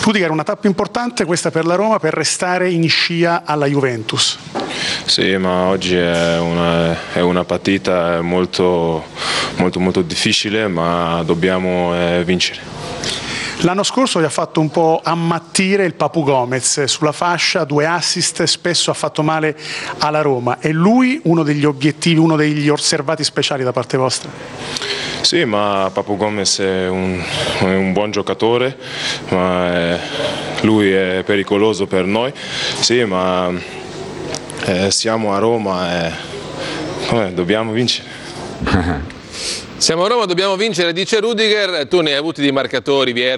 Rudiger, una tappa importante questa per la Roma per restare in scia alla Juventus. Sì, ma oggi è una partita molto difficile, ma dobbiamo vincere. L'anno scorso gli ha fatto un po' ammattire il Papu Gomez sulla fascia, 2 assist, spesso ha fatto male alla Roma. È lui uno degli obiettivi, uno degli osservati speciali da parte vostra? Sì, ma Papu Gomez è un buon giocatore, ma lui è pericoloso per noi. Sì, ma siamo a Roma e dobbiamo vincere. Siamo a Roma, dobbiamo vincere, dice Rudiger. Tu ne hai avuti di marcatori, Vieri.